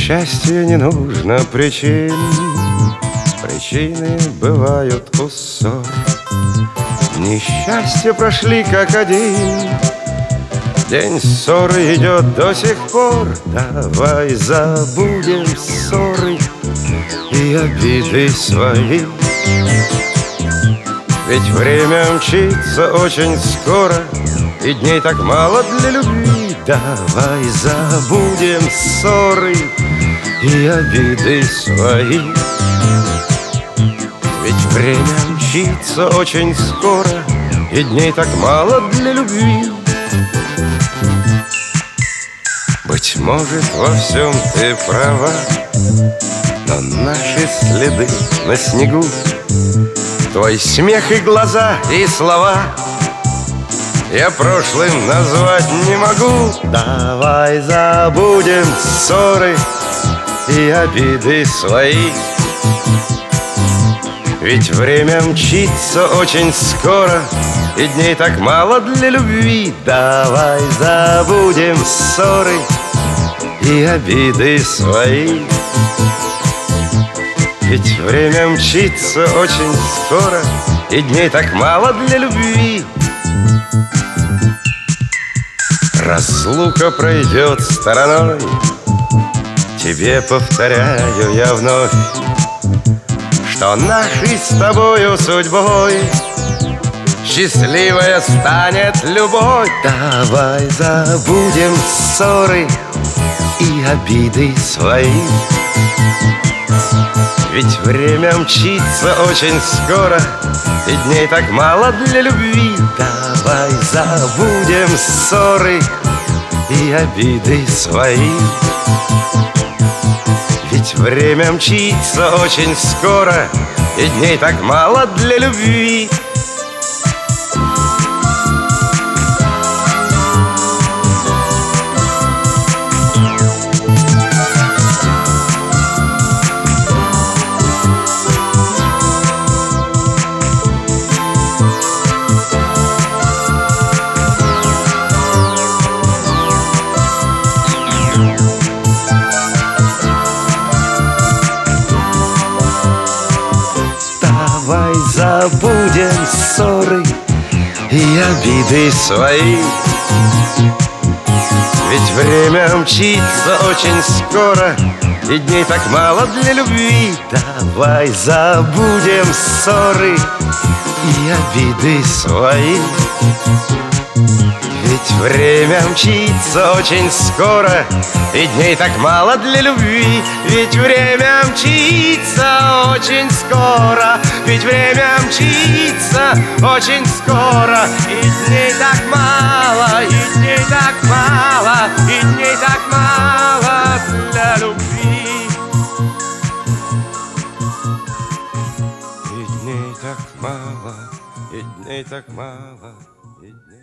счастью не нужно причин, причины бывают у ссор. Несчастья прошли как один день, ссоры идет до сих пор. Давай забудем ссоры и обиды свои, ведь время мчится очень скоро, и дней так мало для любви. Давай забудем ссоры и обиды свои, ведь время мчится очень скоро, и дней так мало для любви. Быть может, во всем ты права, но наши следы на снегу, твой смех и глаза и слова я прошлым назвать не могу. Давай забудем ссоры и обиды свои, ведь время мчится очень скоро, и дней так мало для любви. Давай забудем ссоры и обиды свои, ведь время мчится очень скоро, и дней так мало для любви. Разлука пройдет стороной, тебе повторяю я вновь, что нашей с тобою судьбой счастливая станет любовь. Давай забудем ссоры и обиды свои, ведь время мчится очень скоро, и дней так мало для любви. Давай забудем ссоры и обиды свои, ведь время мчится очень скоро, и дней так мало для любви. Давай забудем ссоры и обиды свои, ведь время мчится очень скоро, и дней так мало для любви. Давай забудем ссоры и обиды свои, ведь время мчится очень скоро, и дней так мало для любви. Ведь время мчится очень скоро, ведь время мчится очень скоро, и дней так мало, и дней так мало, и дней так мало для любви. И дней так мало, и дней так мало, и дней...